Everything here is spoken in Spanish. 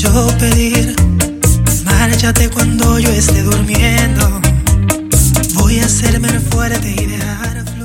quiero pedir, márchate cuando yo esté durmiendo. Voy a hacerme fuerte y dejar